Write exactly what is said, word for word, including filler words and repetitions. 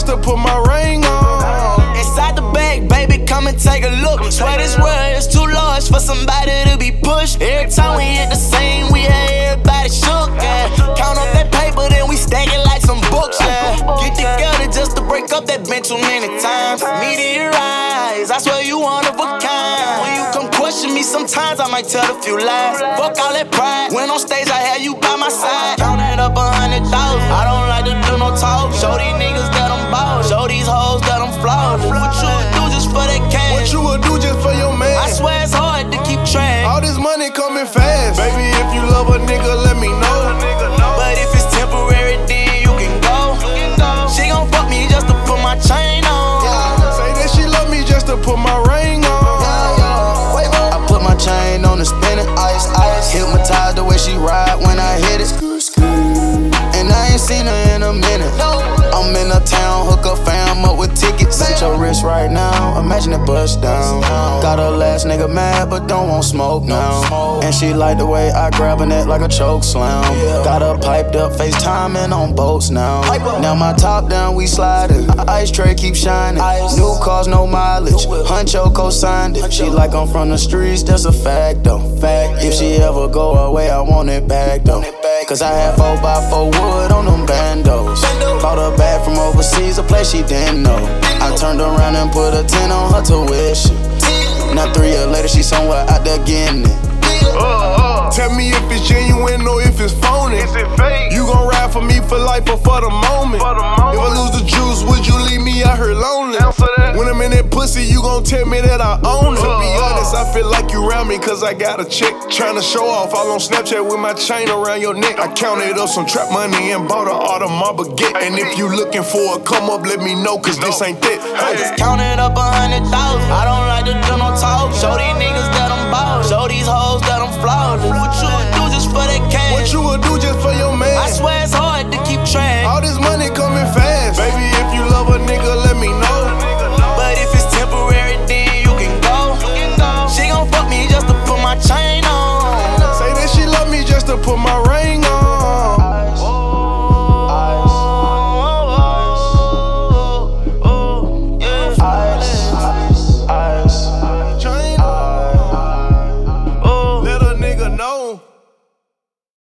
to put my ring on. Inside the bag, baby, come and take a look. Swear this world is too large for somebody to be pushed. Every time we hit the scene, we had everybody shook, yeah. Count up that paper, then we stack it like some books, yeah. Get together just to break up that bench too many times. Meteorize, I swear you one of a kind. When you come question me, sometimes I might tell a few lies. Fuck all that pride. When on stage, I had you by my side. Counted up a hundred thousand. I don't like to do no talk. Show these niggas that I'm bald. Show these hoes that I'm flawed. What you would do just for that cash? What you would do just for your man? I swear it's hard to keep track. All this money coming fast. Baby, if you love a nigga, let me know. But if it's temporary, then you can go. She gon' fuck me just to put my chain on. Say that she love me just to put my ring on. I put my chain on and spin it. Ice, ice. Hypnotized the way she ride when I hit it. And I ain't seen her in a minute. I'm in a town, hook up fam up with tickets. At your wrist right now, imagine it bust down. Got her last nigga mad, but don't want smoke now. And she like the way I grab her neck like a choke slam. Got her piped up, FaceTiming on boats now. Now my top down, we sliding. Ice tray keep shining. New cars, no mileage. Huncho co-signed it. She like I'm from the streets, that's a fact though. If she ever go away, I want it back though. Cause I had four by four wood on them bandos. Bought her back from overseas, a place she didn't know. I turned around and put a ten on her tuition. Now three years later, she somewhere out there getting it. Tell me if it's genuine or if it's phony. Is it fake? You gon' ride for me for life or for the moment? For the moment. If I lose the juice, would you leave me out here lonely? Answer that. When I'm in that pussy, you gon' tell me that I own it. To be honest, I feel like you around me cause I got a chick tryna show off. All on Snapchat with my chain around your neck. I counted up some trap money and bought her Audemars baguette. And if you looking for a come up, let me know cause this ain't that. Hey. Counted up a hundred thousand. I don't like to do no talk. Show these niggas that I'm bald. Show these hoes that I'm flawed. What you would do just for that cash? What you would do just for